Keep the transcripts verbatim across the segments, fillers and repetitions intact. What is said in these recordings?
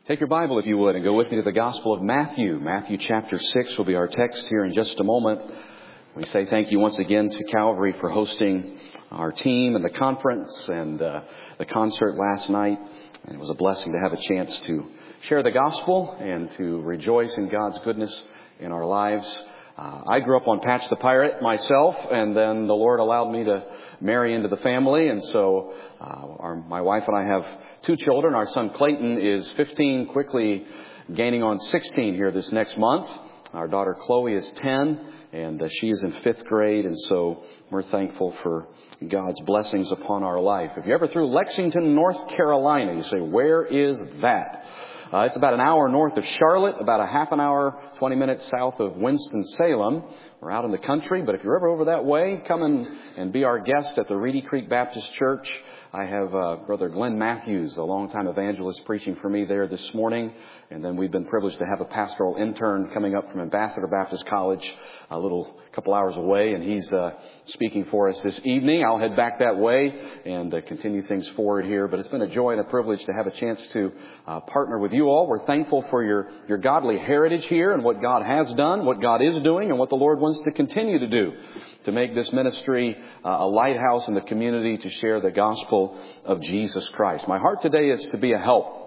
Take your Bible, if you would, and go with me to the Gospel of Matthew. Matthew chapter six will be our text here in just a moment. We say thank you once again to Calvary for hosting our team and the conference and uh, the concert last night. And it was a blessing to have a chance to share the gospel and to rejoice in God's goodness in our lives. Uh, I grew up on Patch the Pirate myself, and then the Lord allowed me to marry into the family. And so uh, our, my wife and I have two children. Our son Clayton is fifteen, quickly gaining on sixteen here this next month. Our daughter Chloe is ten, and uh, she is in fifth grade. And so we're thankful for God's blessings upon our life. If you're ever through Lexington, North Carolina, you say, where is that? Uh, it's about an hour north of Charlotte, about a half an hour, twenty minutes south of Winston-Salem. We're out in the country, but if you're ever over that way, come and, and be our guest at the Reedy Creek Baptist Church. I have uh, Brother Glenn Matthews, a longtime evangelist, preaching for me there this morning. And then we've been privileged to have a pastoral intern coming up from Ambassador Baptist College a little couple hours away. And he's uh, speaking for us this evening. I'll head back that way and uh, continue things forward here. But it's been a joy and a privilege to have a chance to uh, partner with you all. We're thankful for your, your godly heritage here and what God has done, what God is doing, and what the Lord wants to continue to do to make this ministry uh, a lighthouse in the community to share the gospel of Jesus Christ. My heart today is to be a help.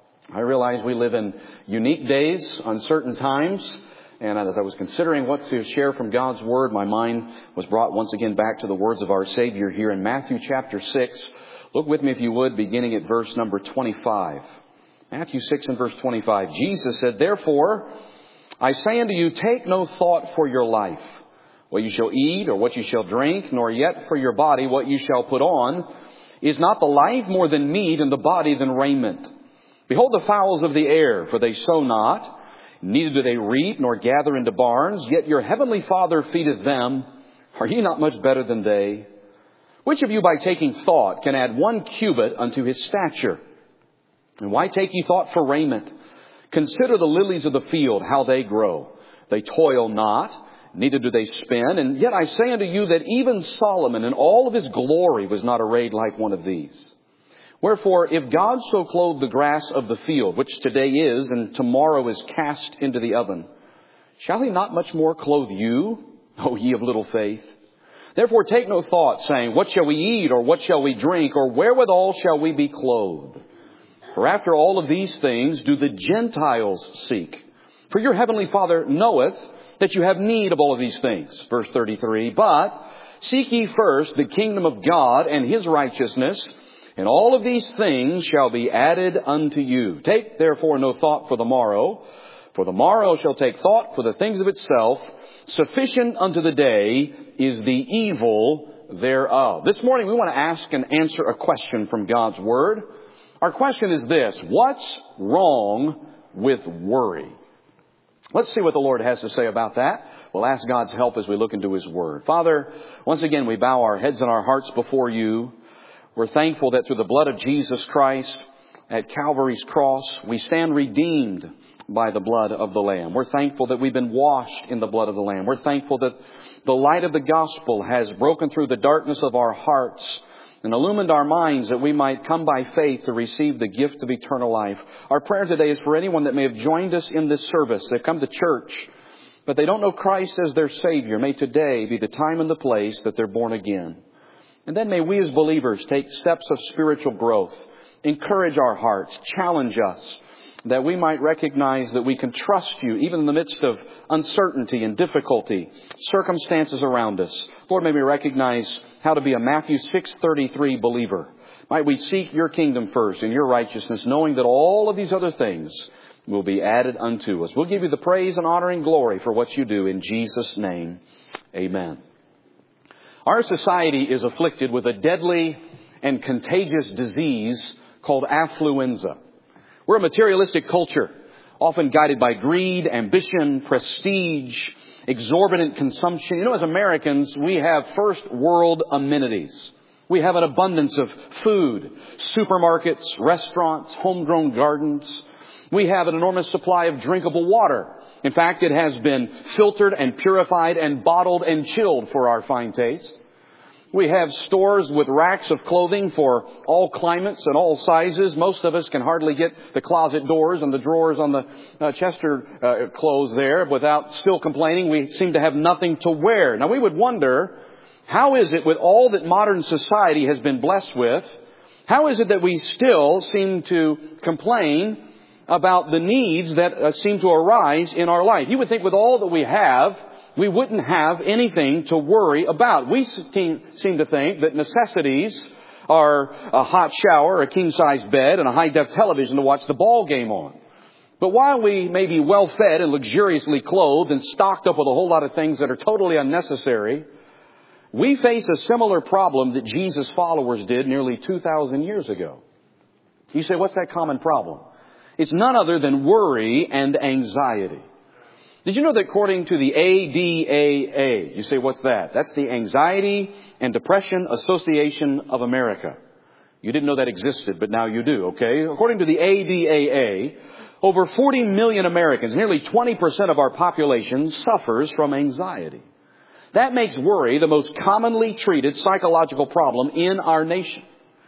I realize we live in unique days, uncertain times, and as I was considering what to share from God's Word, my mind was brought once again back to the words of our Savior here in Matthew chapter six. Look with me, if you would, beginning at verse number twenty-five. Matthew six and verse twenty-five. Jesus said, "Therefore, I say unto you, take no thought for your life, what you shall eat or what you shall drink, nor yet for your body what you shall put on. Is not the life more than meat, and the body than raiment? Behold the fowls of the air, for they sow not, neither do they reap, nor gather into barns, yet your heavenly Father feedeth them. Are ye not much better than they? Which of you by taking thought can add one cubit unto his stature? And why take ye thought for raiment? Consider the lilies of the field, how they grow. They toil not, neither do they spin. And yet I say unto you that even Solomon in all of his glory was not arrayed like one of these. Wherefore, if God so clothe the grass of the field, which today is and tomorrow is cast into the oven, shall he not much more clothe you, O ye of little faith? Therefore take no thought, saying, what shall we eat, or what shall we drink, or wherewithal shall we be clothed? For after all of these things do the Gentiles seek. For your heavenly Father knoweth that you have need of all of these things." Verse thirty-three, "But seek ye first the kingdom of God and his righteousness, and all of these things shall be added unto you. Take therefore no thought for the morrow, for the morrow shall take thought for the things of itself. Sufficient unto the day is the evil thereof." This morning we want to ask and answer a question from God's Word. Our question is this: what's wrong with worry? Let's see what the Lord has to say about that. We'll ask God's help as we look into His Word. Father, once again we bow our heads and our hearts before You. We're thankful that through the blood of Jesus Christ at Calvary's cross, we stand redeemed by the blood of the Lamb. We're thankful that we've been washed in the blood of the Lamb. We're thankful that the light of the gospel has broken through the darkness of our hearts and illumined our minds, that we might come by faith to receive the gift of eternal life. Our prayer today is for anyone that may have joined us in this service. They've come to church, but they don't know Christ as their Savior. May today be the time and the place that they're born again. And then may we as believers take steps of spiritual growth, encourage our hearts, challenge us, that we might recognize that we can trust You even in the midst of uncertainty and difficulty, circumstances around us. Lord, may we recognize how to be a Matthew six thirty-three believer. Might we seek Your kingdom first and Your righteousness, knowing that all of these other things will be added unto us. We'll give You the praise and honor and glory for what You do. In Jesus' name, amen. Our society is afflicted with a deadly and contagious disease called affluenza. We're a materialistic culture, often guided by greed, ambition, prestige, exorbitant consumption. You know, as Americans, we have first world amenities. We have an abundance of food, supermarkets, restaurants, homegrown gardens. We have an enormous supply of drinkable water. In fact, it has been filtered and purified and bottled and chilled for our fine taste. We have stores with racks of clothing for all climates and all sizes. Most of us can hardly get the closet doors and the drawers on the uh, Chester uh, clothes there without still complaining we seem to have nothing to wear. Now we would wonder, how is it with all that modern society has been blessed with, how is it that we still seem to complain about the needs that uh, seem to arise in our life? You would think with all that we have, we wouldn't have anything to worry about. We seem, seem to think that necessities are a hot shower, a king-size bed, and a high-def television to watch the ball game on. But while we may be well-fed and luxuriously clothed and stocked up with a whole lot of things that are totally unnecessary, we face a similar problem that Jesus' followers did nearly two thousand years ago. You say, what's that common problem? It's none other than worry and anxiety. Did you know that according to the A D A A, you say, what's that? That's the Anxiety and Depression Association of America. You didn't know that existed, but now you do, okay? According to the A D A A, over forty million Americans, nearly twenty percent of our population, suffers from anxiety. That makes worry the most commonly treated psychological problem in our nation.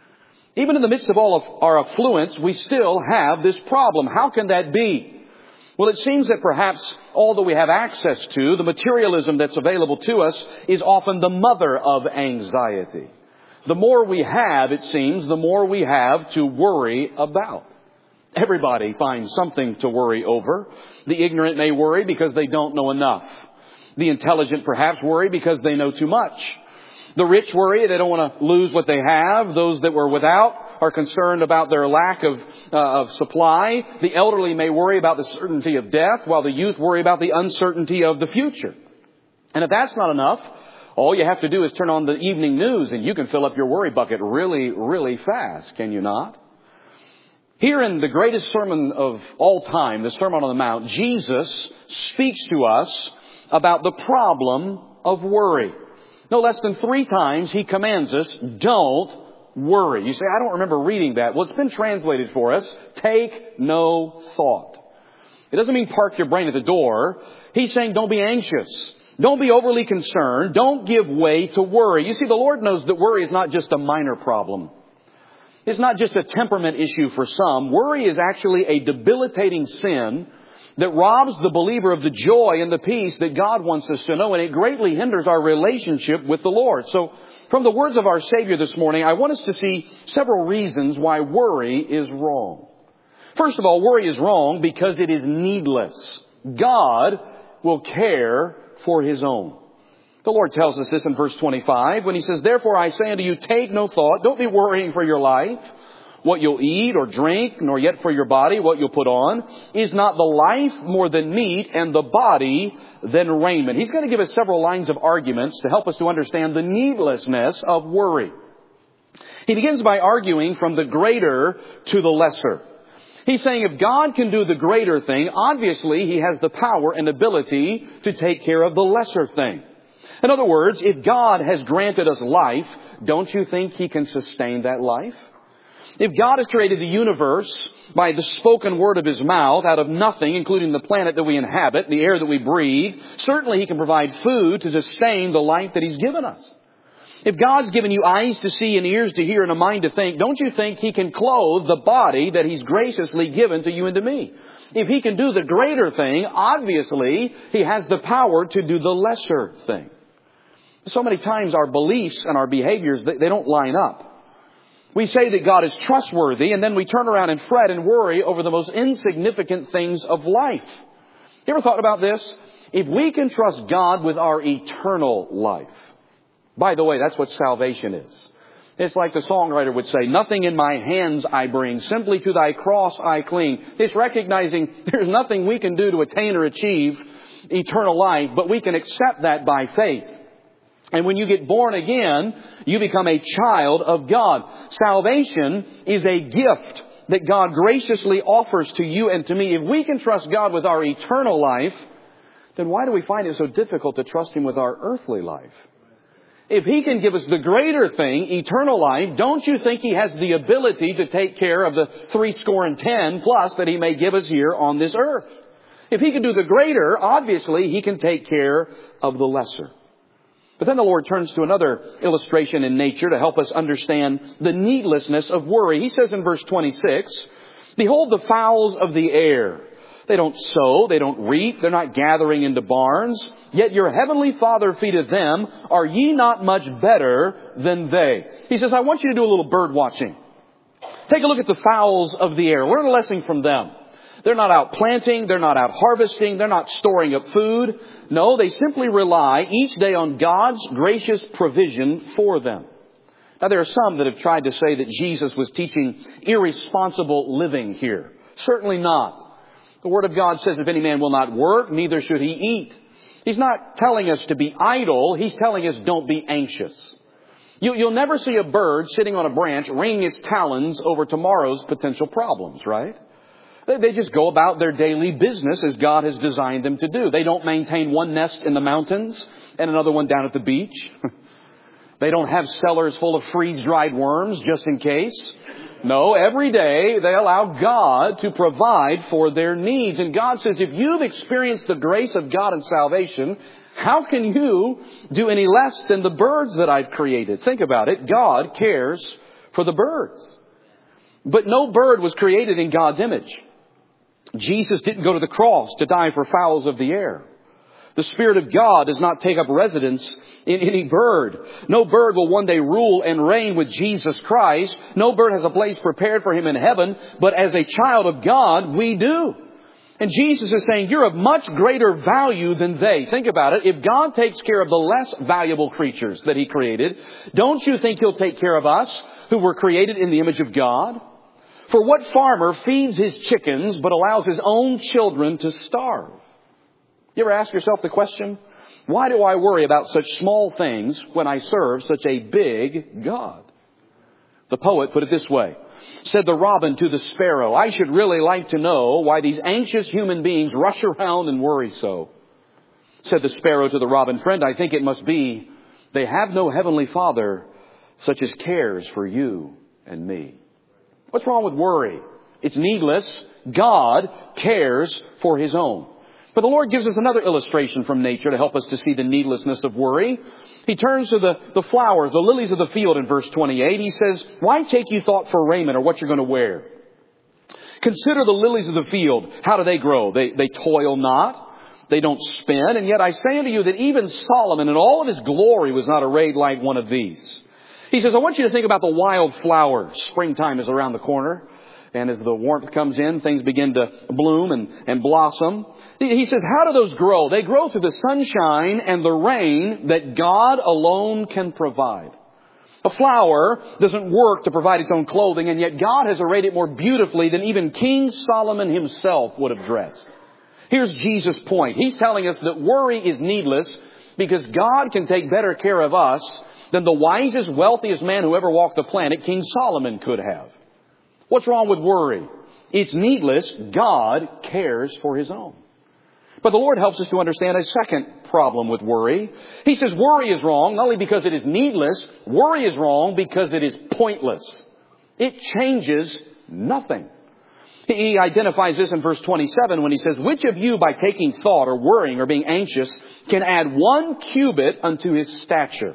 Even in the midst of all of our affluence, we still have this problem. How can that be? Well, it seems that perhaps all that we have access to, the materialism that's available to us, is often the mother of anxiety. The more we have, it seems, the more we have to worry about. Everybody finds something to worry over. The ignorant may worry because they don't know enough. The intelligent perhaps worry because they know too much. The rich worry they don't want to lose what they have. Those that were without are concerned about their lack of, uh, of supply. The elderly may worry about the certainty of death, while the youth worry about the uncertainty of the future. And if that's not enough, all you have to do is turn on the evening news and you can fill up your worry bucket really, really fast, can you not? Here in the greatest sermon of all time, the Sermon on the Mount, Jesus speaks to us about the problem of worry. No less than three times he commands us, don't worry. You say, I don't remember reading that. Well, it's been translated for us. Take no thought. It doesn't mean park your brain at the door. He's saying don't be anxious. Don't be overly concerned. Don't give way to worry. You see, the Lord knows that worry is not just a minor problem. It's not just a temperament issue for some. Worry is actually a debilitating sin that robs the believer of the joy and the peace that God wants us to know, and it greatly hinders our relationship with the Lord. So, from the words of our Savior this morning, I want us to see several reasons why worry is wrong. First of all, worry is wrong because it is needless. God will care for His own. The Lord tells us this in verse twenty-five when He says, therefore I say unto you, take no thought. Don't be worrying for your life, what you'll eat or drink, nor yet for your body what you'll put on. Is not the life more than meat, and the body than raiment? He's going to give us several lines of arguments to help us to understand the needlessness of worry. He begins by arguing from the greater to the lesser. He's saying if God can do the greater thing, obviously He has the power and ability to take care of the lesser thing. In other words, if God has granted us life, don't you think He can sustain that life? If God has created the universe by the spoken word of His mouth out of nothing, including the planet that we inhabit, the air that we breathe, certainly He can provide food to sustain the life that He's given us. If God's given you eyes to see and ears to hear and a mind to think, don't you think He can clothe the body that He's graciously given to you and to me? If He can do the greater thing, obviously He has the power to do the lesser thing. So many times our beliefs and our behaviors, they don't line up. We say that God is trustworthy, and then we turn around and fret and worry over the most insignificant things of life. You ever thought about this? If we can trust God with our eternal life. By the way, that's what salvation is. It's like the songwriter would say, nothing in my hands I bring, simply to Thy cross I cling. It's recognizing there's nothing we can do to attain or achieve eternal life, but we can accept that by faith. And when you get born again, you become a child of God. Salvation is a gift that God graciously offers to you and to me. If we can trust God with our eternal life, then why do we find it so difficult to trust Him with our earthly life? If He can give us the greater thing, eternal life, don't you think He has the ability to take care of the three score and ten plus that He may give us here on this earth? If He can do the greater, obviously He can take care of the lesser. But then the Lord turns to another illustration in nature to help us understand the needlessness of worry. He says in verse twenty-six, "Behold the fowls of the air. They don't sow, they don't reap, they're not gathering into barns. Yet your heavenly Father feedeth them. Are ye not much better than they?" He says, I want you to do a little bird watching. Take a look at the fowls of the air. Learn a lesson from them. They're not out planting. They're not out harvesting. They're not storing up food. No, they simply rely each day on God's gracious provision for them. Now, there are some that have tried to say that Jesus was teaching irresponsible living here. Certainly not. The Word of God says, if any man will not work, neither should he eat. He's not telling us to be idle. He's telling us don't be anxious. You, you'll never see a bird sitting on a branch wringing its talons over tomorrow's potential problems, right? They, they just go about their daily business as God has designed them to do. They don't maintain one nest in the mountains and another one down at the beach. They don't have cellars full of freeze-dried worms just in case. No, every day they allow God to provide for their needs. And God says, if you've experienced the grace of God and salvation, how can you do any less than the birds that I've created? Think about it. God cares for the birds. But no bird was created in God's image. Jesus didn't go to the cross to die for fowls of the air. The Spirit of God does not take up residence in any bird. No bird will one day rule and reign with Jesus Christ. No bird has a place prepared for him in heaven. But as a child of God, we do. And Jesus is saying, you're of much greater value than they. Think about it. If God takes care of the less valuable creatures that He created, don't you think He'll take care of us who were created in the image of God? For what farmer feeds his chickens but allows his own children to starve? You ever ask yourself the question, why do I worry about such small things when I serve such a big God? The poet put it this way. Said the robin to the sparrow, I should really like to know why these anxious human beings rush around and worry so. Said the sparrow to the robin, friend, I think it must be they have no heavenly Father such as cares for you and me. What's wrong with worry? It's needless. God cares for His own. But the Lord gives us another illustration from nature to help us to see the needlessness of worry. He turns to the, the flowers, the lilies of the field in verse twenty-eight. He says, why take you thought for raiment or what you're going to wear? Consider the lilies of the field. How do they grow? They, they toil not. They don't spin. And yet I say unto you that even Solomon in all of his glory was not arrayed like one of these. He says, I want you to think about the wild flowers. Springtime is around the corner. And as the warmth comes in, things begin to bloom and, and blossom. He says, how do those grow? They grow through the sunshine and the rain that God alone can provide. A flower doesn't work to provide its own clothing, and yet God has arrayed it more beautifully than even King Solomon himself would have dressed. Here's Jesus' point. He's telling us that worry is needless because God can take better care of us than the wisest, wealthiest man who ever walked the planet, King Solomon, could have. What's wrong with worry? It's needless. God cares for His own. But the Lord helps us to understand a second problem with worry. He says worry is wrong, not only because it is needless, worry is wrong because it is pointless. It changes nothing. He identifies this in verse twenty-seven when he says, which of you by taking thought or worrying or being anxious can add one cubit unto his stature?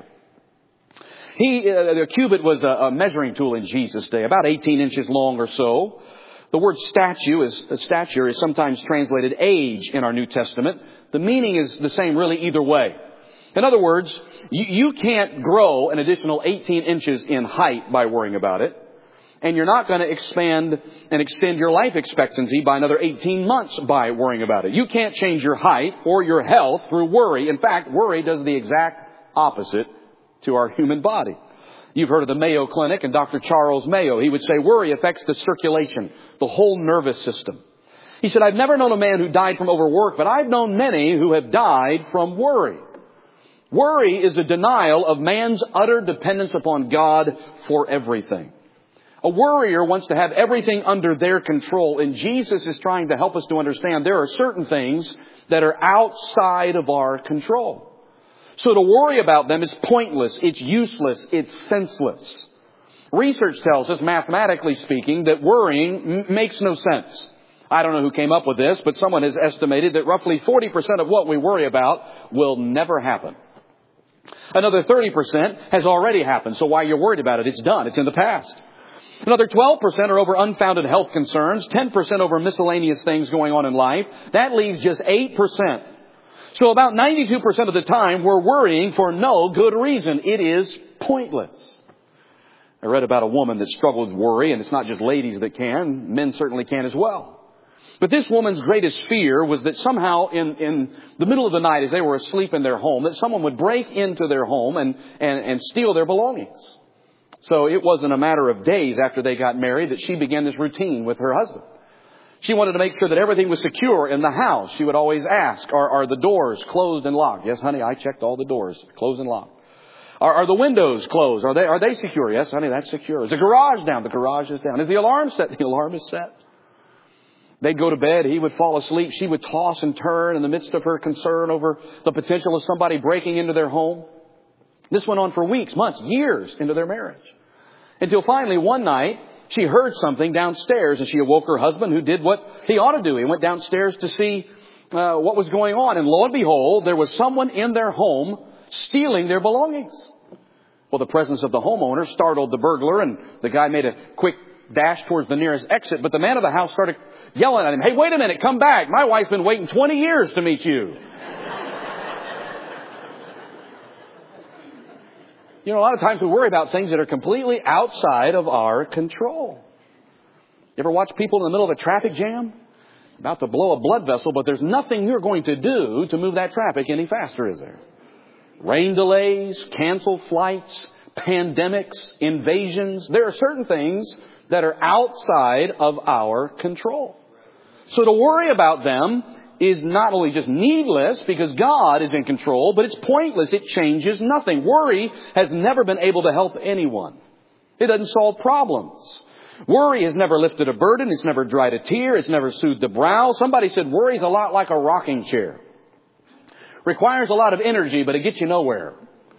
He, uh, the cubit was a, a measuring tool in Jesus' day, about eighteen inches long or so. The word statue is, uh, stature is sometimes translated age in our New Testament. The meaning is the same really either way. In other words, you, you can't grow an additional eighteen inches in height by worrying about it. And you're not going to expand and extend your life expectancy by another eighteen months by worrying about it. You can't change your height or your health through worry. In fact, worry does the exact opposite to our human body. You've heard of the Mayo Clinic and Doctor Charles Mayo. He would say worry affects the circulation, the whole nervous system. He said, I've never known a man who died from overwork, but I've known many who have died from worry. Worry is a denial of man's utter dependence upon God for everything. A worrier wants to have everything under their control, and Jesus is trying to help us to understand there are certain things that are outside of our control. So to worry about them is pointless, it's useless, it's senseless. Research tells us, mathematically speaking, that worrying m- makes no sense. I don't know who came up with this, but someone has estimated that roughly forty percent of what we worry about will never happen. Another thirty percent has already happened. So why are you worried about it? It's done. It's in the past. Another twelve percent are over unfounded health concerns. ten percent over miscellaneous things going on in life. That leaves just eight percent. So about ninety-two percent of the time we're worrying for no good reason. It is pointless. I read about a woman that struggled with worry, and it's not just ladies that can. Men certainly can as well. But this woman's greatest fear was that somehow in, in the middle of the night as they were asleep in their home, that someone would break into their home and, and, and steal their belongings. So it wasn't a matter of days after they got married that she began this routine with her husband. She wanted to make sure that everything was secure in the house. She would always ask, are, are the doors closed and locked? Yes, honey, I checked all the doors, closed and locked. Are, are the windows closed? Are they, are they secure? Yes, honey, that's secure. Is the garage down? The garage is down. Is the alarm set? The alarm is set. They'd go to bed. He would fall asleep. She would toss and turn in the midst of her concern over the potential of somebody breaking into their home. This went on for weeks, months, years into their marriage. Until finally one night, she heard something downstairs and she awoke her husband, who did what he ought to do. He went downstairs to see uh, what was going on. And lo and behold, there was someone in their home stealing their belongings. Well, the presence of the homeowner startled the burglar, and the guy made a quick dash towards the nearest exit. But the man of the house started yelling at him, "Hey, wait a minute, come back. My wife's been waiting twenty years to meet you." You know, a lot of times we worry about things that are completely outside of our control. You ever watch people in the middle of a traffic jam? About to blow a blood vessel, but there's nothing you're going to do to move that traffic any faster, is there? Rain delays, canceled flights, pandemics, invasions. There are certain things that are outside of our control. So to worry about them is not only just needless because God is in control, but it's pointless. It changes nothing. Worry has never been able to help anyone. It doesn't solve problems. Worry has never lifted a burden. It's never dried a tear. It's never soothed the brow. Somebody said worry is a lot like a rocking chair. Requires a lot of energy, but it gets you nowhere.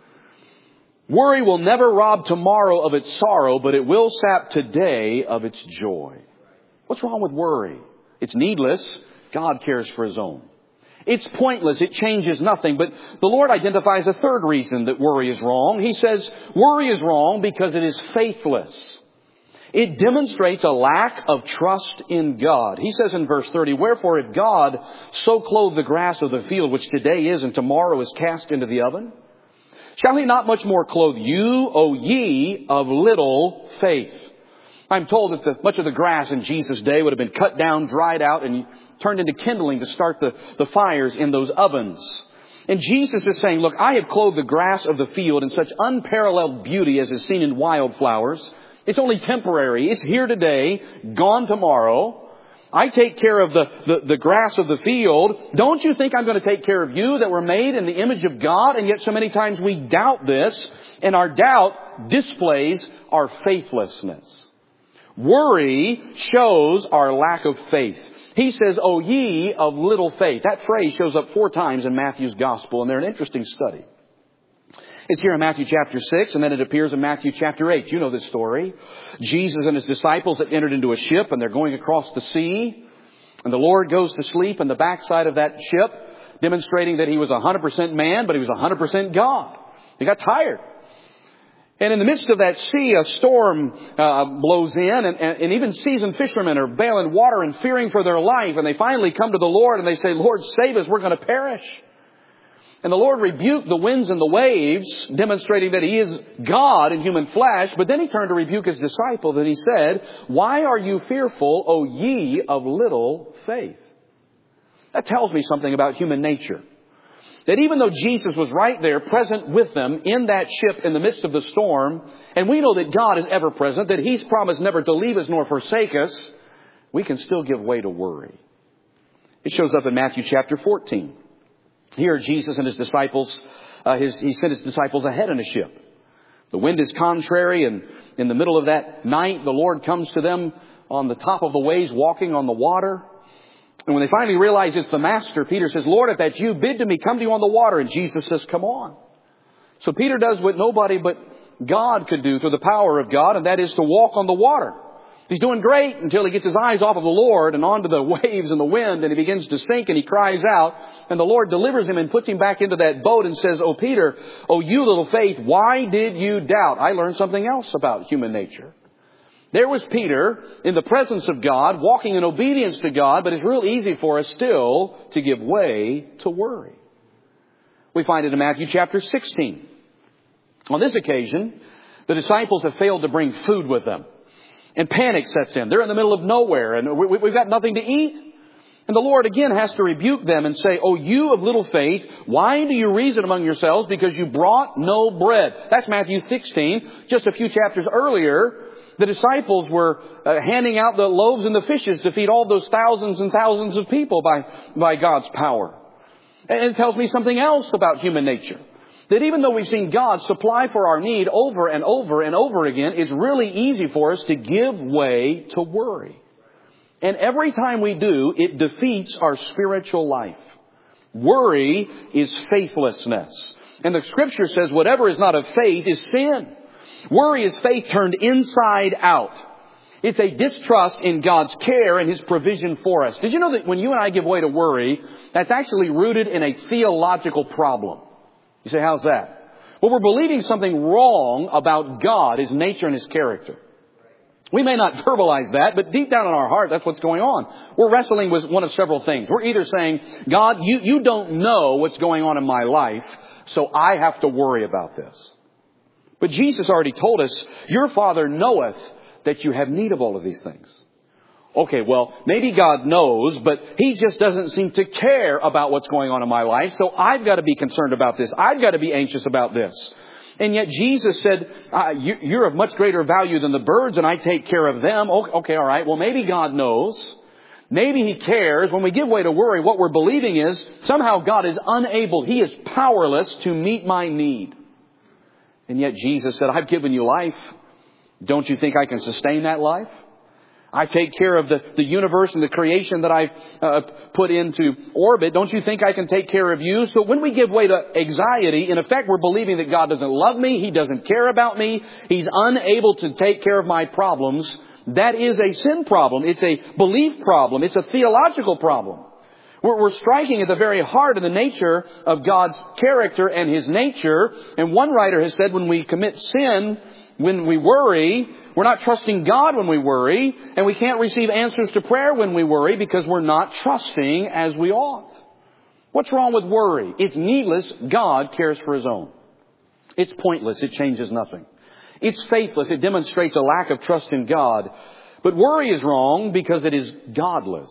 Worry will never rob tomorrow of its sorrow, but it will sap today of its joy. What's wrong with worry? It's needless. God cares for His own. It's pointless. It changes nothing. But the Lord identifies a third reason that worry is wrong. He says worry is wrong because it is faithless. It demonstrates a lack of trust in God. He says in verse thirty, "Wherefore if God so clothe the grass of the field, which today is and tomorrow is cast into the oven, shall He not much more clothe you, O ye of little faith?" I'm told that the, much of the grass in Jesus' day would have been cut down, dried out, and turned into kindling to start the, the fires in those ovens. And Jesus is saying, look, I have clothed the grass of the field in such unparalleled beauty as is seen in wildflowers. It's only temporary. It's here today, gone tomorrow. I take care of the, the, the grass of the field. Don't you think I'm going to take care of you that were made in the image of God? And yet so many times we doubt this, and our doubt displays our faithlessness. Worry shows our lack of faith. He says, "O ye of little faith." That phrase shows up four times in Matthew's gospel, and they're an interesting study. It's here in Matthew chapter six, and then it appears in Matthew chapter eight. You know this story. Jesus and His disciples had entered into a ship, and they're going across the sea. And the Lord goes to sleep in the backside of that ship, demonstrating that He was one hundred percent man, but He was one hundred percent God. He got tired. And in the midst of that sea, a storm uh, blows in, and, and, and even seasoned fishermen are bailing water and fearing for their life. And they finally come to the Lord and they say, "Lord, save us, we're going to perish." And the Lord rebuked the winds and the waves, demonstrating that He is God in human flesh. But then He turned to rebuke His disciples and He said, "Why are you fearful, O ye of little faith?" That tells me something about human nature. That even though Jesus was right there, present with them in that ship in the midst of the storm, and we know that God is ever present, that He's promised never to leave us nor forsake us, we can still give way to worry. It shows up in Matthew chapter fourteen. Here Jesus and His disciples, uh, his, He sent His disciples ahead in a ship. The wind is contrary, and in the middle of that night, the Lord comes to them on the top of the waves, walking on the water. And when they finally realize it's the Master, Peter says, "Lord, if that's you, bid to me, come to you on the water." And Jesus says, "Come on." So Peter does what nobody but God could do through the power of God, and that is to walk on the water. He's doing great until he gets his eyes off of the Lord and onto the waves and the wind, and he begins to sink and he cries out, and the Lord delivers him and puts him back into that boat and says, "Oh Peter, oh you little faith, why did you doubt?" I learned something else about human nature. There was Peter in the presence of God, walking in obedience to God, but it's real easy for us still to give way to worry. We find it in Matthew chapter sixteen. On this occasion, the disciples have failed to bring food with them. And panic sets in. They're in the middle of nowhere and we've got nothing to eat. And the Lord again has to rebuke them and say, "Oh, you of little faith, why do you reason among yourselves because you brought no bread?" That's Matthew sixteen. Just a few chapters earlier, the disciples were uh, handing out the loaves and the fishes to feed all those thousands and thousands of people by, by God's power. And it tells me something else about human nature. That even though we've seen God supply for our need over and over and over again, it's really easy for us to give way to worry. And every time we do, it defeats our spiritual life. Worry is faithlessness. And the Scripture says whatever is not of faith is sin. Worry is faith turned inside out. It's a distrust in God's care and His provision for us. Did you know that when you and I give way to worry, that's actually rooted in a theological problem? You say, how's that? Well, we're believing something wrong about God, His nature and His character. We may not verbalize that, but deep down in our heart, that's what's going on. We're wrestling with one of several things. We're either saying, "God, you, you don't know what's going on in my life, so I have to worry about this." But Jesus already told us, "Your Father knoweth that you have need of all of these things." Okay, well, maybe God knows, but He just doesn't seem to care about what's going on in my life. So I've got to be concerned about this. I've got to be anxious about this. And yet Jesus said, uh, you, you're of much greater value than the birds and I take care of them. Okay, okay, all right. Well, maybe God knows. Maybe He cares. When we give way to worry, what we're believing is somehow God is unable. He is powerless to meet my need. And yet Jesus said, "I've given you life. Don't you think I can sustain that life? I take care of the, the universe and the creation that I've uh, put into orbit. Don't you think I can take care of you?" So when we give way to anxiety, in effect, we're believing that God doesn't love me. He doesn't care about me. He's unable to take care of my problems. That is a sin problem. It's a belief problem. It's a theological problem. We're, we're striking at the very heart of the nature of God's character and His nature. And one writer has said when we commit sin, when we worry, we're not trusting God when we worry, and we can't receive answers to prayer when we worry because we're not trusting as we ought. What's wrong with worry? It's needless. God cares for His own. It's pointless. It changes nothing. It's faithless. It demonstrates a lack of trust in God. But worry is wrong because it is godless.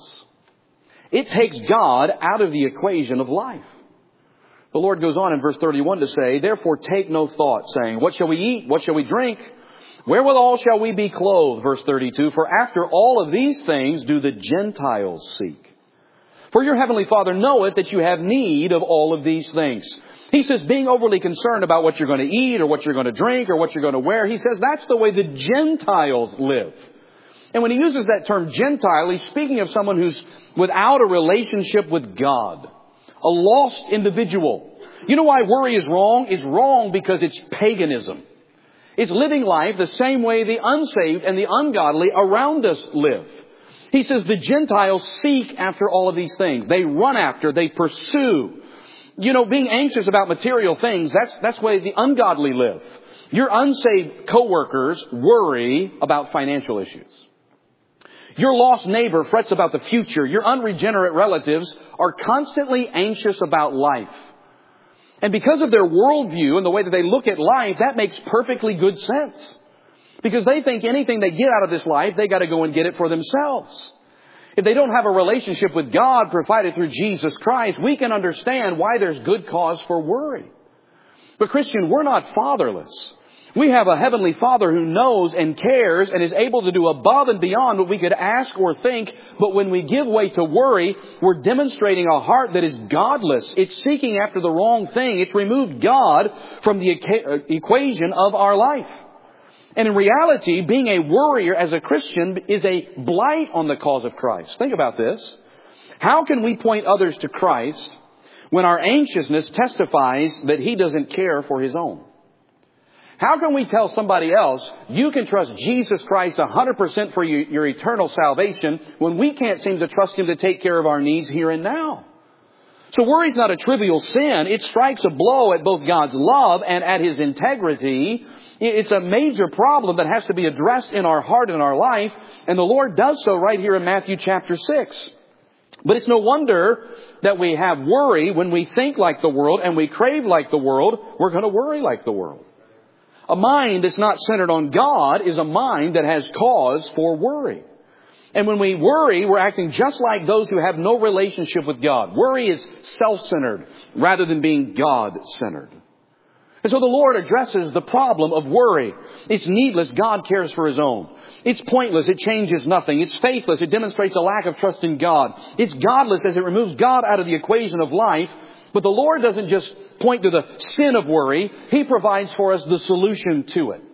It takes God out of the equation of life. The Lord goes on in verse thirty-one to say, "Therefore take no thought, saying, what shall we eat? What shall we drink? Wherewithal shall we be clothed?" Verse thirty-two, "For after all of these things do the Gentiles seek. For your heavenly Father knoweth that you have need of all of these things." He says, being overly concerned about what you're going to eat or what you're going to drink or what you're going to wear, He says that's the way the Gentiles live. And when He uses that term Gentile, He's speaking of someone who's without a relationship with God. A lost individual. You know why worry is wrong? It's wrong because it's paganism. It's living life the same way the unsaved and the ungodly around us live. He says the Gentiles seek after all of these things. They run after, they pursue. You know, being anxious about material things, that's, that's the way the ungodly live. Your unsaved coworkers worry about financial issues. Your lost neighbor frets about the future. Your unregenerate relatives are constantly anxious about life. And because of their worldview and the way that they look at life, that makes perfectly good sense. Because they think anything they get out of this life, they got to go and get it for themselves. If they don't have a relationship with God provided through Jesus Christ, we can understand why there's good cause for worry. But Christian, we're not fatherless. We have a heavenly Father who knows and cares and is able to do above and beyond what we could ask or think. But when we give way to worry, we're demonstrating a heart that is godless. It's seeking after the wrong thing. It's removed God from the equation of our life. And in reality, being a worrier as a Christian is a blight on the cause of Christ. Think about this. How can we point others to Christ when our anxiousness testifies that He doesn't care for His own? How can we tell somebody else, you can trust Jesus Christ one hundred percent for your, your eternal salvation, when we can't seem to trust Him to take care of our needs here and now? So worry is not a trivial sin. It strikes a blow at both God's love and at His integrity. It's a major problem that has to be addressed in our heart and our life. And the Lord does so right here in Matthew chapter six. But it's no wonder that we have worry when we think like the world and we crave like the world. We're going to worry like the world. A mind that's not centered on God is a mind that has cause for worry. And when we worry, we're acting just like those who have no relationship with God. Worry is self-centered rather than being God-centered. And so the Lord addresses the problem of worry. It's needless. God cares for His own. It's pointless. It changes nothing. It's faithless. It demonstrates a lack of trust in God. It's godless as it removes God out of the equation of life. But the Lord doesn't just point to the sin of worry. He provides for us the solution to it.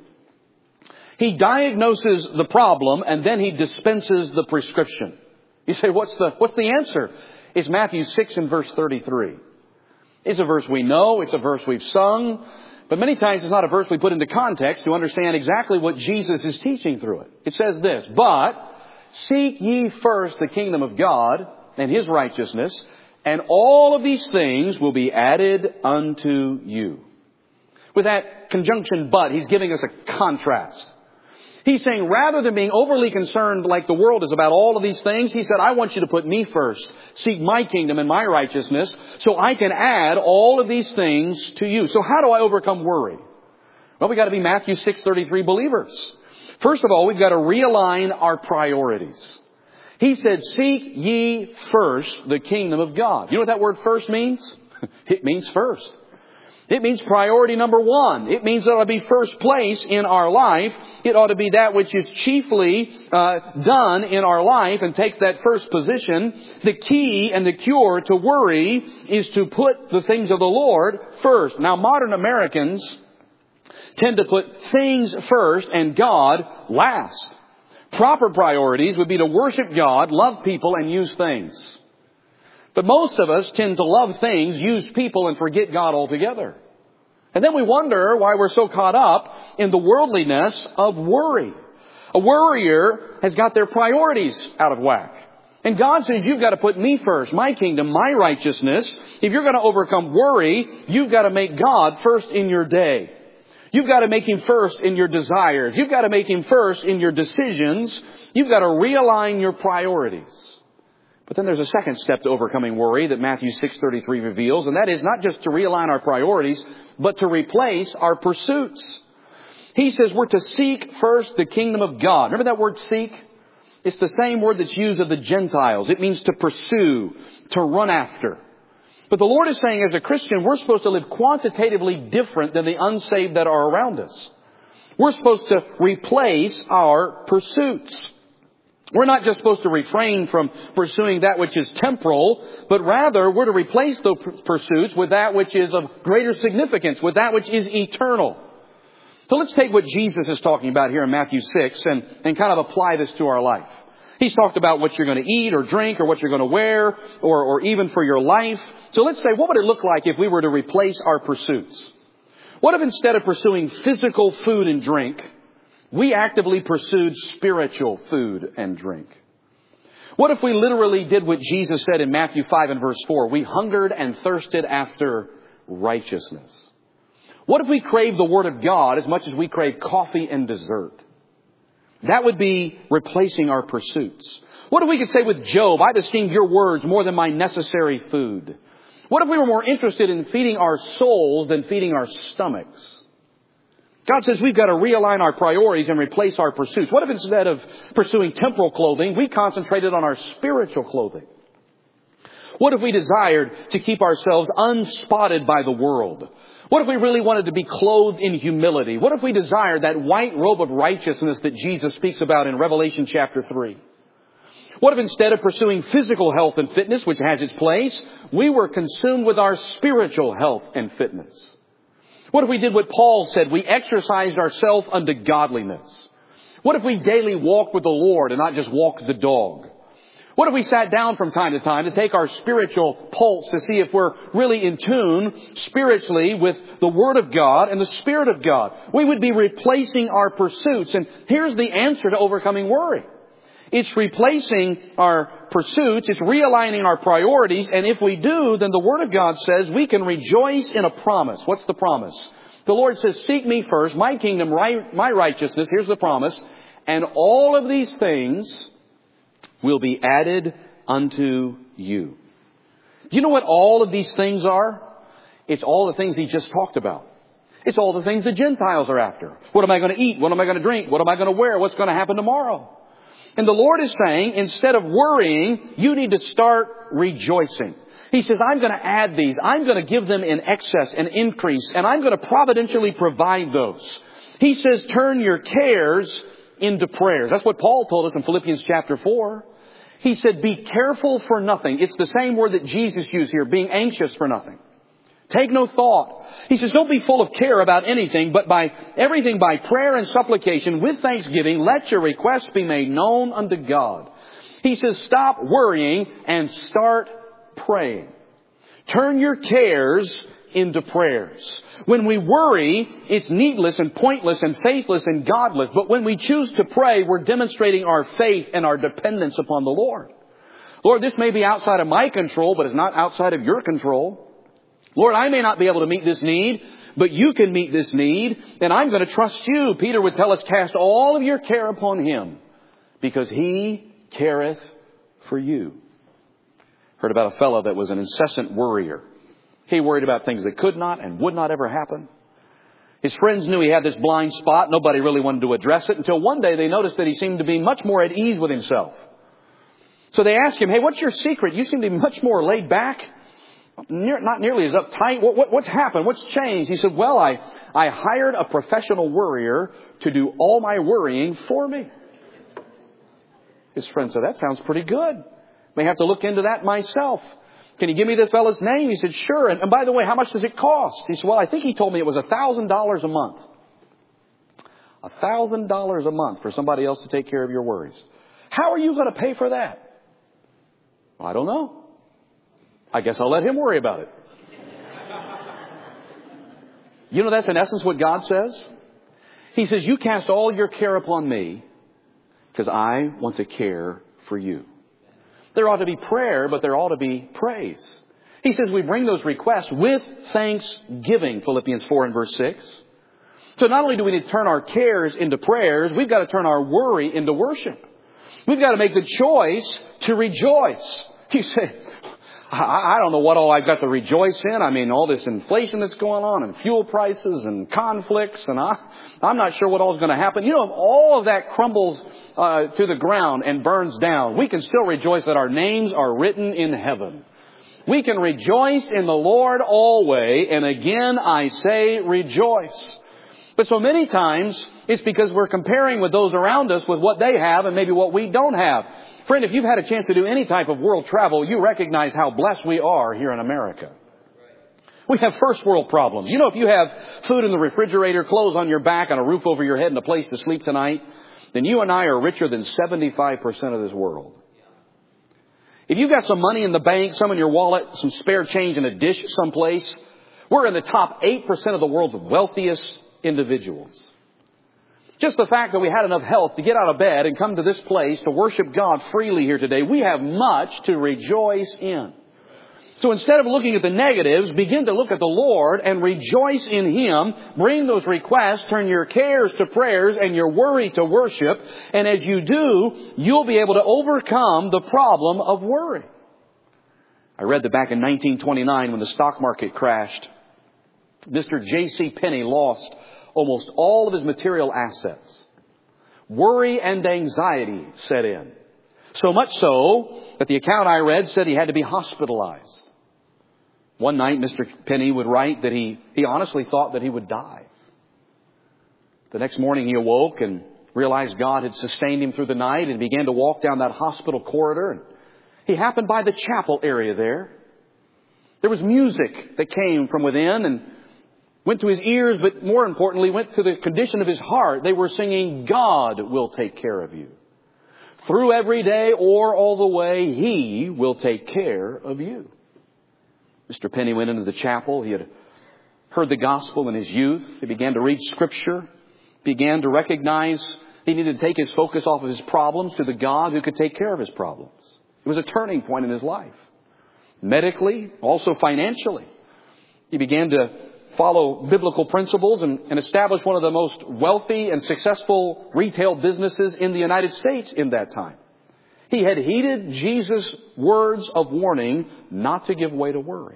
He diagnoses the problem and then He dispenses the prescription. You say, what's the, what's the answer? It's Matthew six and verse thirty-three. It's a verse we know. It's a verse we've sung. But many times it's not a verse we put into context to understand exactly what Jesus is teaching through it. It says this, but seek ye first the kingdom of God and His righteousness, and all of these things will be added unto you. With that conjunction but, He's giving us a contrast. He's saying rather than being overly concerned like the world is about all of these things, He said, I want you to put Me first. Seek My kingdom and My righteousness so I can add all of these things to you. So how do I overcome worry? Well, we've got to be Matthew six thirty-three believers. First of all, we've got to realign our priorities. He said, seek ye first the kingdom of God. You know what that word first means? It means first. It means priority number one. It means that it ought to be first place in our life. It ought to be that which is chiefly uh, done in our life and takes that first position. The key and the cure to worry is to put the things of the Lord first. Now, modern Americans tend to put things first and God last. Proper priorities would be to worship God, love people, and use things. But most of us tend to love things, use people, and forget God altogether. And then we wonder why we're so caught up in the worldliness of worry. A worrier has got their priorities out of whack. And God says, you've got to put Me first, My kingdom, My righteousness. If you're going to overcome worry, you've got to make God first in your day. You've got to make Him first in your desires. You've got to make Him first in your decisions. You've got to realign your priorities. But then there's a second step to overcoming worry that Matthew six thirty-three reveals, and that is not just to realign our priorities, but to replace our pursuits. He says we're to seek first the kingdom of God. Remember that word seek? It's the same word that's used of the Gentiles. It means to pursue, to run after. But the Lord is saying as a Christian, we're supposed to live quantitatively different than the unsaved that are around us. We're supposed to replace our pursuits. We're not just supposed to refrain from pursuing that which is temporal, but rather we're to replace those pursuits with that which is of greater significance, with that which is eternal. So let's take what Jesus is talking about here in Matthew six and, and kind of apply this to our life. He's talked about what you're going to eat or drink or what you're going to wear or, or even for your life. So let's say, what would it look like if we were to replace our pursuits? What if instead of pursuing physical food and drink, we actively pursued spiritual food and drink? What if we literally did what Jesus said in Matthew five and verse four? We hungered and thirsted after righteousness. What if we craved the Word of God as much as we crave coffee and dessert? That would be replacing our pursuits. What if we could say with Job, I've esteemed your words more than my necessary food? What if we were more interested in feeding our souls than feeding our stomachs? God says we've got to realign our priorities and replace our pursuits. What if instead of pursuing temporal clothing, we concentrated on our spiritual clothing? What if we desired to keep ourselves unspotted by the world? What if we really wanted to be clothed in humility? What if we desired that white robe of righteousness that Jesus speaks about in Revelation chapter three? What if instead of pursuing physical health and fitness, which has its place, we were consumed with our spiritual health and fitness? What if we did what Paul said? We exercised ourselves unto godliness. What if we daily walked with the Lord and not just walked the dog? What if we sat down from time to time to take our spiritual pulse to see if we're really in tune spiritually with the Word of God and the Spirit of God? We would be replacing our pursuits. And here's the answer to overcoming worry. It's replacing our pursuits. It's realigning our priorities. And if we do, then the Word of God says we can rejoice in a promise. What's the promise? The Lord says, seek me first, my kingdom, my righteousness. Here's the promise. And all of these things will be added unto you. Do you know what all of these things are? It's all the things He just talked about. It's all the things the Gentiles are after. What am I going to eat? What am I going to drink? What am I going to wear? What's going to happen tomorrow? And the Lord is saying, instead of worrying, you need to start rejoicing. He says, I'm going to add these. I'm going to give them in excess and increase. And I'm going to providentially provide those. He says, turn your cares into prayers. That's what Paul told us in Philippians chapter four. He said, be careful for nothing. It's the same word that Jesus used here, being anxious for nothing. Take no thought. He says, don't be full of care about anything, but by everything by prayer and supplication with thanksgiving, let your requests be made known unto God. He says, stop worrying and start praying. Turn your cares into prayers. When we worry, it's needless and pointless and faithless and godless. But when we choose to pray, we're demonstrating our faith and our dependence upon the Lord. Lord, this may be outside of my control, but it's not outside of your control. Lord, I may not be able to meet this need, but you can meet this need, and I'm going to trust you. Peter would tell us, cast all of your care upon Him, because He careth for you. Heard about a fellow that was an incessant worrier. He worried about things that could not and would not ever happen. His friends knew he had this blind spot. Nobody really wanted to address it until one day they noticed that he seemed to be much more at ease with himself. So they asked him, hey, what's your secret? You seem to be much more laid back. Not nearly as uptight. What, what, what's happened? What's changed? He said, well, I, I hired a professional worrier to do all my worrying for me. His friend said, that sounds pretty good. May have to look into that myself. Can you give me this fellow's name? He said, sure. And, and by the way, how much does it cost? He said, well, I think he told me it was one thousand dollars a month. one thousand dollars a month for somebody else to take care of your worries. How are you going to pay for that? Well, I don't know. I guess I'll let him worry about it. You know, that's in essence what God says. He says, you cast all your care upon me because I want to care for you. There ought to be prayer, but there ought to be praise. He says we bring those requests with thanksgiving, Philippians four and verse six. So not only do we need to turn our cares into prayers, we've got to turn our worry into worship. We've got to make the choice to rejoice. You say, I don't know what all I've got to rejoice in. I mean, all this inflation that's going on and fuel prices and conflicts, and I, I'm not sure what all is going to happen. You know, if all of that crumbles uh, to the ground and burns down, we can still rejoice that our names are written in heaven. We can rejoice in the Lord always, and again I say rejoice. But so many times, it's because we're comparing with those around us with what they have and maybe what we don't have. Friend, if you've had a chance to do any type of world travel, you recognize how blessed we are here in America. We have first world problems. You know, if you have food in the refrigerator, clothes on your back, and a roof over your head and a place to sleep tonight, then you and I are richer than seventy-five percent of this world. If you've got some money in the bank, some in your wallet, some spare change in a dish someplace, we're in the top eight percent of the world's wealthiest individuals. Just the fact that we had enough health to get out of bed and come to this place to worship God freely here today, we have much to rejoice in. So instead of looking at the negatives, begin to look at the Lord and rejoice in Him. Bring those requests, turn your cares to prayers and your worry to worship. And as you do, you'll be able to overcome the problem of worry. I read that back in nineteen twenty-nine when the stock market crashed, Mister J C Penney lost almost all of his material assets. Worry and anxiety set in. So much so that the account I read said he had to be hospitalized. One night, Mister Penney would write that he, he honestly thought that he would die. The next morning he awoke and realized God had sustained him through the night and began to walk down that hospital corridor. And he happened by the chapel area there. There was music that came from within and went to his ears, but more importantly, went to the condition of his heart. They were singing, God will take care of you. through every day or all the way, He will take care of you. Mister Penny went into the chapel. He had heard the gospel in his youth. He began to read Scripture. Began to recognize he needed to take his focus off of his problems to the God who could take care of his problems. It was a turning point in his life. Medically, also financially. He began to follow biblical principles and, and establish one of the most wealthy and successful retail businesses in the United States in that time. He had heeded Jesus' words of warning not to give way to worry.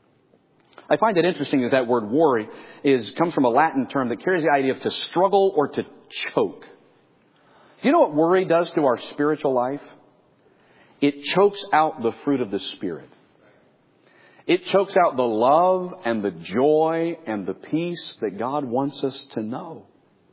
I find it interesting that that word worry is comes from a Latin term that carries the idea of to struggle or to choke. Do you know what worry does to our spiritual life? It chokes out the fruit of the Spirit. It chokes out the love and the joy and the peace that God wants us to know.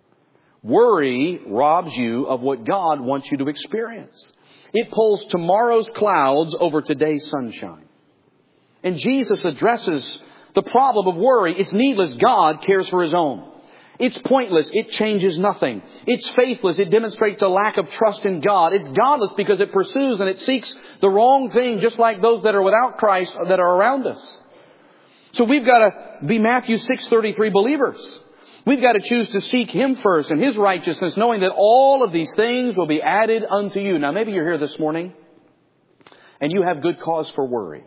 Worry robs you of what God wants you to experience. It pulls tomorrow's clouds over today's sunshine. And Jesus addresses the problem of worry. It's needless. God cares for His own. It's pointless. It changes nothing. It's faithless. It demonstrates a lack of trust in God. It's godless because it pursues and it seeks the wrong thing, just like those that are without Christ that are around us. So we've got to be Matthew six thirty-three believers. We've got to choose to seek Him first and His righteousness, knowing that all of these things will be added unto you. Now, maybe you're here this morning and you have good cause for worry.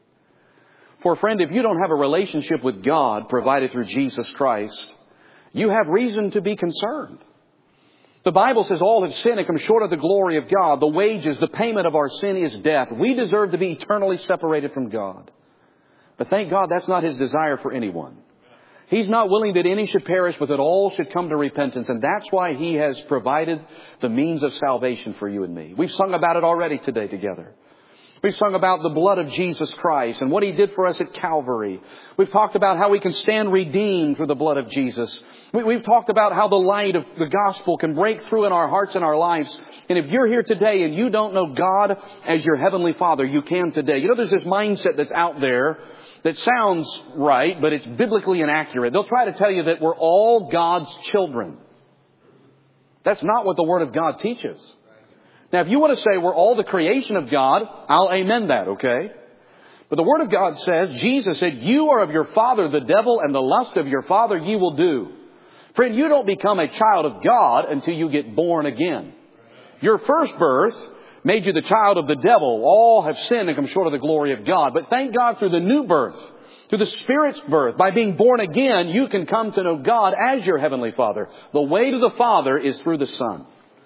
For friend, if you don't have a relationship with God provided through Jesus Christ, you have reason to be concerned. The Bible says all have sinned and come short of the glory of God. The wages, the payment of our sin is death. We deserve to be eternally separated from God. But thank God that's not His desire for anyone. He's not willing that any should perish, but that all should come to repentance. And that's why He has provided the means of salvation for you and me. We've sung about it already today together. We've sung about the blood of Jesus Christ and what He did for us at Calvary. We've talked about how we can stand redeemed through the blood of Jesus. We, we've talked about how the light of the gospel can break through in our hearts and our lives. And if you're here today and you don't know God as your Heavenly Father, you can today. You know, there's this mindset that's out there that sounds right, but it's biblically inaccurate. They'll try to tell you that we're all God's children. That's not what the Word of God teaches. Now, if you want to say we're all the creation of God, I'll amen that, okay? But the Word of God says, Jesus said, you are of your father the devil, and the lust of your father ye will do. Friend, you don't become a child of God until you get born again. Your first birth made you the child of the devil. All have sinned and come short of the glory of God. But thank God through the new birth, through the Spirit's birth, by being born again, you can come to know God as your Heavenly Father. The way to the Father is through the Son.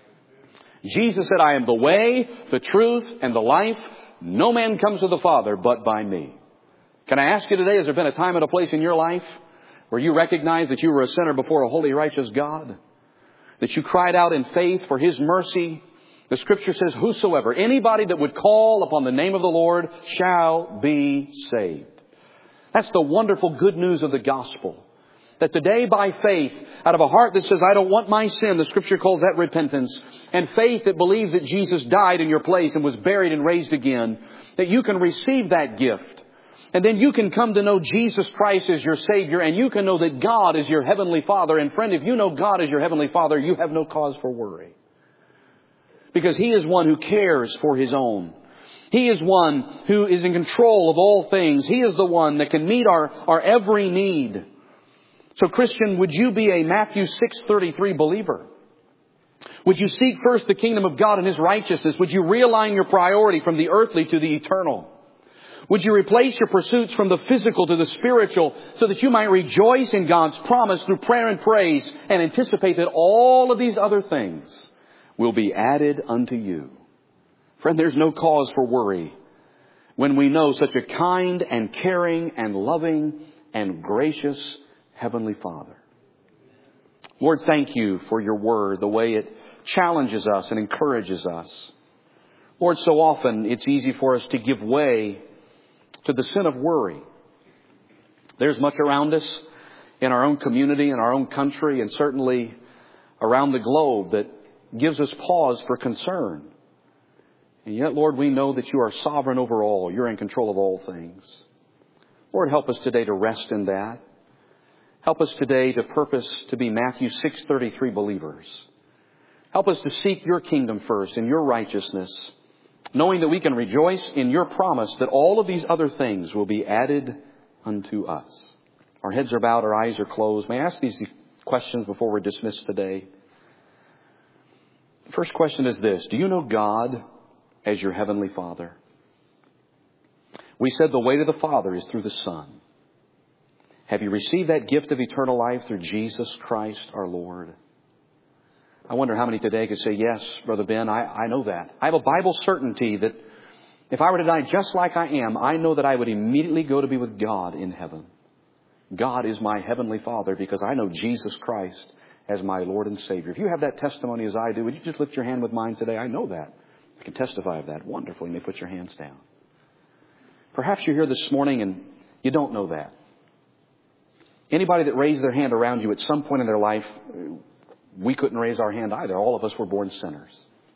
Jesus said, I am the way, the truth, and the life. No man comes to the Father but by me. Can I ask you today, has there been a time and a place in your life where you recognized that you were a sinner before a holy, righteous God? That you cried out in faith for His mercy? The Scripture says, whosoever, anybody that would call upon the name of the Lord shall be saved. That's the wonderful good news of the gospel. That today by faith, out of a heart that says, I don't want my sin, the Scripture calls that repentance, and faith that believes that Jesus died in your place and was buried and raised again, that you can receive that gift. And then you can come to know Jesus Christ as your Savior, and you can know that God is your Heavenly Father. And friend, if you know God as your Heavenly Father, you have no cause for worry. Because He is one who cares for His own. He is one who is in control of all things. He is the one that can meet our, our every need. So Christian, would you be a Matthew six thirty-three believer? Would you seek first the kingdom of God and His righteousness? Would you realign your priority from the earthly to the eternal? Would you replace your pursuits from the physical to the spiritual so that you might rejoice in God's promise through prayer and praise and anticipate that all of these other things will be added unto you? Friend, there's no cause for worry when we know such a kind and caring and loving and gracious Heavenly Father. Lord, thank You for Your Word, the way it challenges us and encourages us. Lord, so often it's easy for us to give way to the sin of worry. There's much around us in our own community, in our own country, and certainly around the globe that gives us pause for concern. And yet, Lord, we know that You are sovereign over all. You're in control of all things. Lord, help us today to rest in that. Help us today to purpose to be Matthew six thirty-three believers. Help us to seek your kingdom first and your righteousness, knowing that we can rejoice in your promise that all of these other things will be added unto us. Our heads are bowed, our eyes are closed. May I ask these questions before we're dismissed today? The first question is this: do you know God as your heavenly Father? We said the way to the Father is through the Son. Have you received that gift of eternal life through Jesus Christ our Lord? I wonder how many today could say, yes, Brother Ben, I, I know that. I have a Bible certainty that if I were to die just like I am, I know that I would immediately go to be with God in heaven. God is my heavenly Father because I know Jesus Christ as my Lord and Savior. If you have that testimony as I do, would you just lift your hand with mine today? I know that. I can testify of that. Wonderful. You may put your hands down. Perhaps you're here this morning and you don't know that. Anybody that raised their hand around you at some point in their life, we couldn't raise our hand either. All of us were born sinners.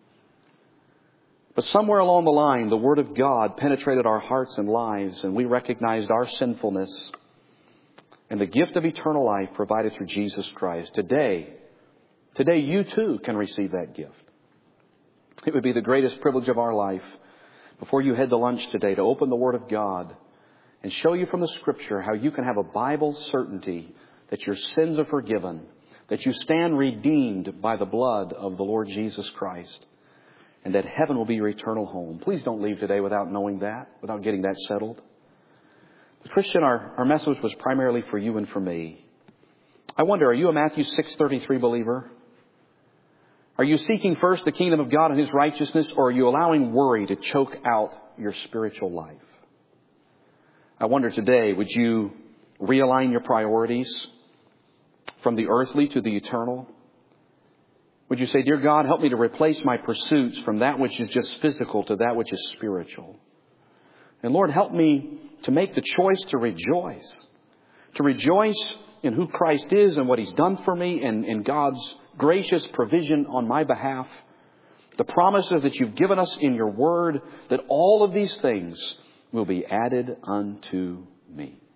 But somewhere along the line, the Word of God penetrated our hearts and lives, and we recognized our sinfulness and the gift of eternal life provided through Jesus Christ. Today, today you too can receive that gift. It would be the greatest privilege of our life, before you head to lunch today, to open the Word of God and show you from the Scripture how you can have a Bible certainty that your sins are forgiven, that you stand redeemed by the blood of the Lord Jesus Christ, and that heaven will be your eternal home. Please don't leave today without knowing that, without getting that settled. But Christian, our, our message was primarily for you and for me. I wonder, are you a Matthew six thirty-three believer? Are you seeking first the kingdom of God and His righteousness, or are you allowing worry to choke out your spiritual life? I wonder today, would you realign your priorities from the earthly to the eternal? Would you say, dear God, help me to replace my pursuits from that which is just physical to that which is spiritual. And Lord, help me to make the choice to rejoice. To rejoice in who Christ is and what He's done for me, and in God's gracious provision on my behalf. The promises that you've given us in your word, that all of these things will be added unto me.